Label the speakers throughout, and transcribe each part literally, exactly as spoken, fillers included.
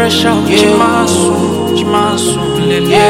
Speaker 1: fresh out, Jimasu, Jimasu, lele.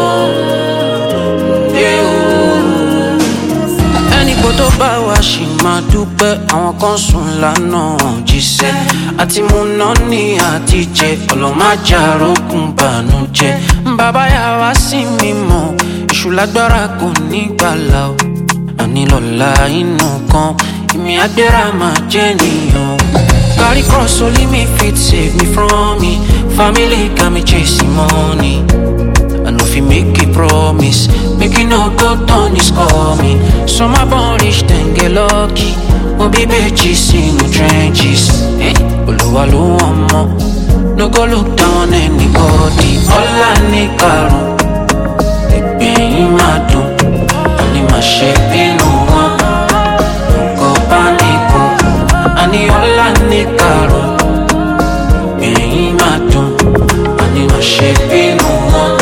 Speaker 1: Ẹni kò tó bá wa ṣì máa dúpẹ́, àwọn kan sùn lánàá jíṣẹ́. Àti mú náà ní àtijẹ́, ọlọ́májà rókun bànújẹ́. Bàbá yà wá sí mímọ́, èṣù lágbára kò ní gbàlà o. Àní lọ́la inú kan, ìmì àgbéra máa jẹ́ nìyàn. Carry cross only me fit save me from me. Family got me chasing money. I know if you make a promise, make you no go down is coming. So my born rich then get lucky. Oh baby, bitches in the trenches. Hey, Oluwa lo amo. No go look down on anybody. All I need caro. They paying my do. Only my shape in no one. No go panico. I need all I need caro. They paying my do. I need my shape in no one.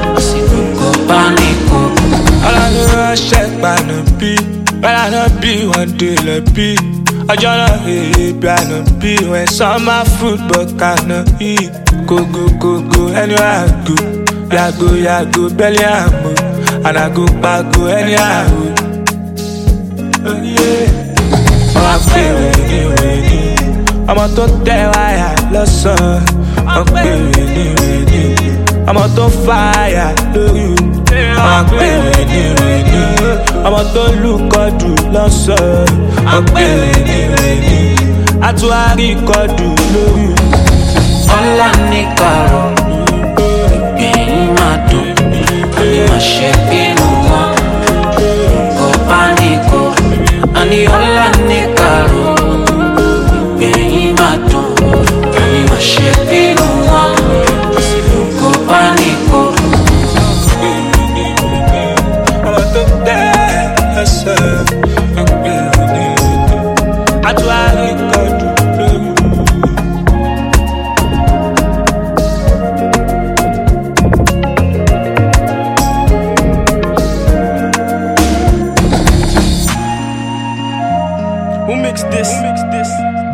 Speaker 2: But I not be one day like be. I just hate be I not be when summer food but cannot eat. Go go go go anywhere I go. Ya go ya go belly I move. And I go back go anywhere I go. Oh yeah. Oh I feel winning winning. I'm a to tell why I lost son. I'm winning winning. I'm a to fire do you. I'm winning winning. I'm a to look at you lọ́sàn. I'm winning winning. I to a record you know you.
Speaker 1: All I need caro. Ìgbẹ̀yìn máa dùn. Àní máa ṣe bínú wọn. Kò páníkò. Àní all I need caro. Ìgbẹ̀yìn máa dùn. Àní máa ṣe bínú wọn. Kò páníkò.
Speaker 2: Who makes this? Who makes this?